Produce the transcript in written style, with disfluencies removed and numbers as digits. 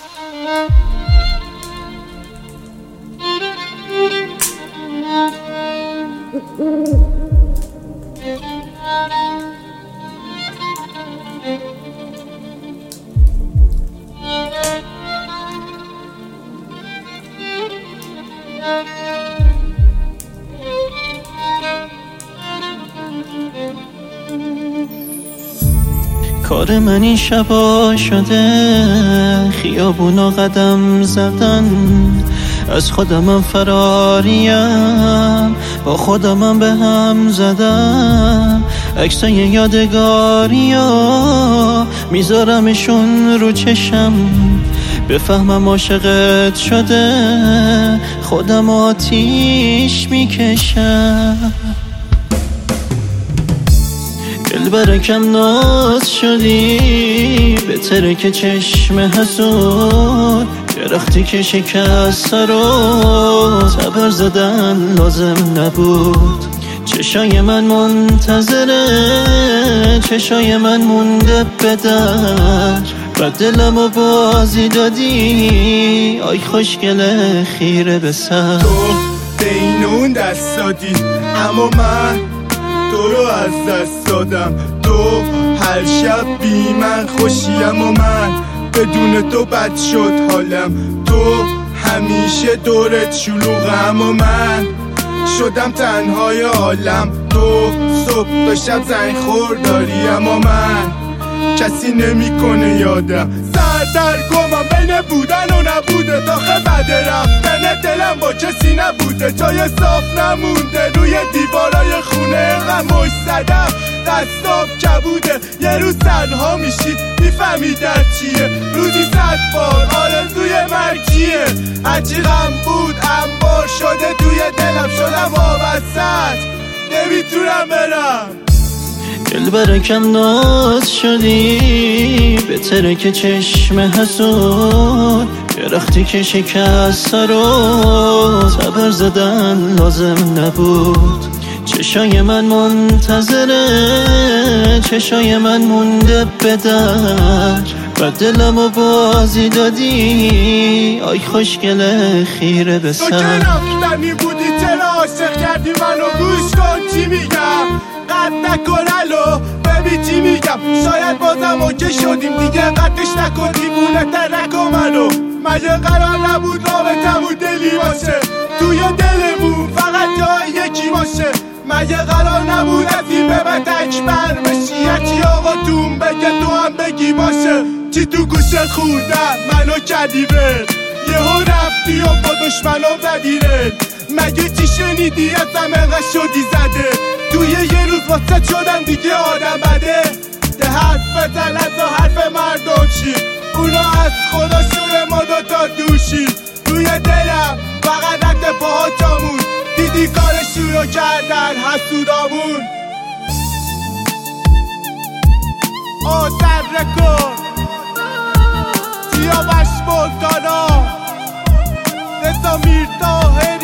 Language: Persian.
کار من این شبا شده خیابونا قدم زدن، از خودمم فراریم، با خودمم به هم زدم. عکسای یادگاریا میذارمشون رو چشم، بفهمم عاشقت شده خودم آتیش میکشم. دل برکم ناز شدی به ترک چشم حسود، درختی که شکسته رو تبر زدن لازم نبود. چشای من منتظره، چشای من مونده به در، و دلمو بازی دادی آی خوشگله خیره به سر. تو بین اون دست دادی اما من تو رو از دست دادم. تو هر شب بی من خوشیم و من بدون تو بد شد حالم. تو همیشه دورت شلوغم و من شدم تنهای عالم. تو صبح و شب زنگ خور داری اما من کسی نمیکنه یادم. سردرگمم بین بودن و نبوده، داخل بد رفتن دلم با کسی نبوده. جای صاف نمونده روی دیوارای خونه، غمش زدم دستام کبوده. یه روز تنها میشی میفهمی در چیه، روزی 100 بار آرزوی مرگیه. هرچی غم بود انبار شده توی دلم، شدم وابستت نمیتونم برم. دل برکم ناز شدی به ترک چشم حسود، درختی که شکسته رو تبر زدن لازم نبود. چشای من منتظره، چشای من مونده به در، و دلمو بازی دادی آی خوشگله خیره به سر. تو که رفتنی بودی چرا عاشق کردی منو؟ گوش کن چی میگم، قد نکن الو ببین چی میگم. شاید بازم اوکی شدیم دیگه، قدش نکن دیوونه تر نکن منو. مگه قرار نبود رابطمون دلی باشه، توی دلمون فقط جای یکی باشه؟ مگه قرار نبود از این به من تکبر بشی، یکی آقاتون بگه تو هم بگی باشه؟ چی تو گوشه خوندم منو کردی بر، یهو رفتی و با دشمنم زدیره. مگه چی شنیدی ازم انقدر شدی زده؟ توی یه روز واسه شدم دیگه آدم بده. یه حرف بزن از حرف مردم چی، اونا از خدا شور ما دوتا دوشی. روی دلم فقط رد پاهاتمون، دیدی کارشون رو کردن حسودامون. آذر رکن سیاوش بلتانا رضا میرطاهری.